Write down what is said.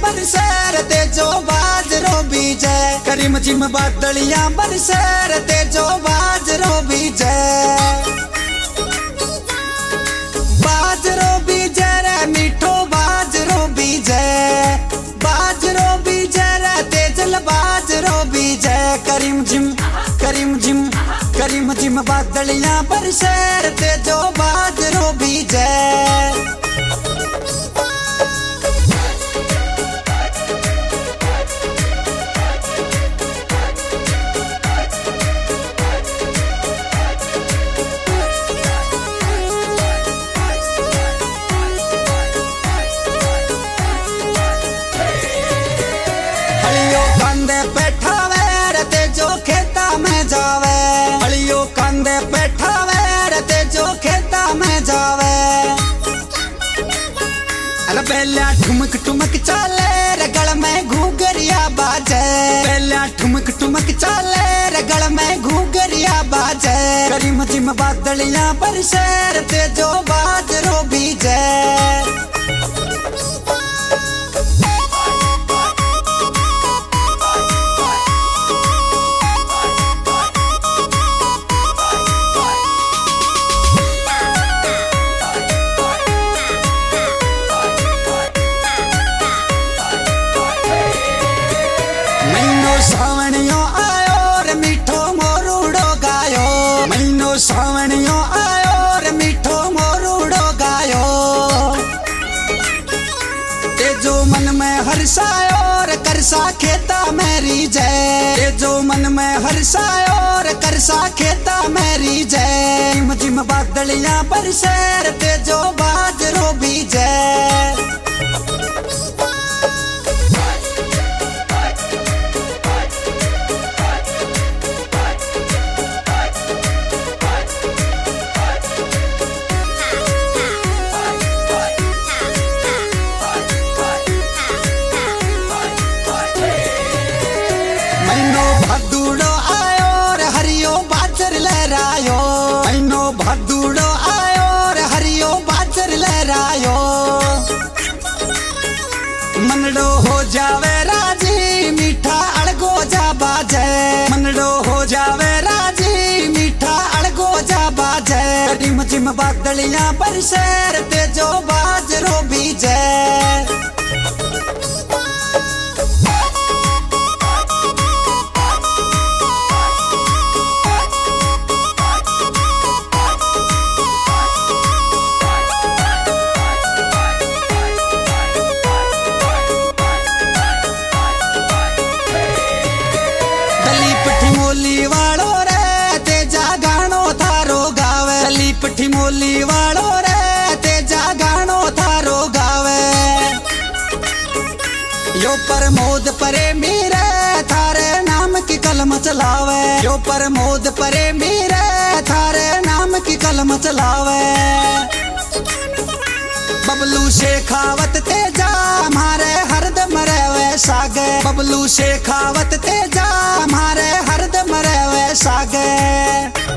बरसे तेजो बाजरो बीजे, करीम जिम बादलियां बरसे तेजो बाजरो बीजे, बाजरो बीजे रे मीठो बाजरो बीजे, बाजरो बीजे रे तेजल बाजरो बीजे, करीम जिम करीम जिम करीम जिम बादलियां बरसे तेजो बाजरो बीजे। हलियो कंधे पे ठावे रे तेजो खेता में जावे, हलियो कंधे पे ठावे रे तेजो खेता में जावे, अरे पहला ठुमक ठुमक चाले रे गल में घूंघरिया बाजे, पहला ठुमक ठुमक चाले रे गल में घूंघरिया बाजे, करीम जिम बादलियां बरसे तेजो बाजरो बीजे। महीनो सावणियो आयो रे मीठो मोरूड़ो गायो, महीनो सावणियो आयो रे मीठो मोरूड़ो गायो, तेजो मन में हर्षायो रे करसा खेता में रीजे, तेजो मन में हर्षायो रे करसा खेता में रीजे, जिम जिम बादलियां बरसे तेजो बाजरो बीजे। महीनो भादुड़ो आयो रे हरियो बाजर लहरायो, महीनो भादुड़ो आयो रे हरियो बाजर लहरायो, मनड़ो हो जावे राजी मीठा अड़गो जा बाजे, मनड़ो हो जावे राजी मीठा अड़गो जा बाजे, करीम जिम बादलियां बरसे तेजो बाजरो बीजे। मोली वालो रे तेजा गानो थारो गावे, दलीप ठिमोली वालो रे तेजा गानो थारो गावे, यो प्रमोद प्रेमी रे थारे नाम की कलम चलावे, यो प्रमोद प्रेमी रे थारे नाम की कलम चलावे, बबलू शेखावत तेजा हमारे हरदम रहवे सागे, बबलू शेखावत तेजा हमारे हरदम रहवे सागे।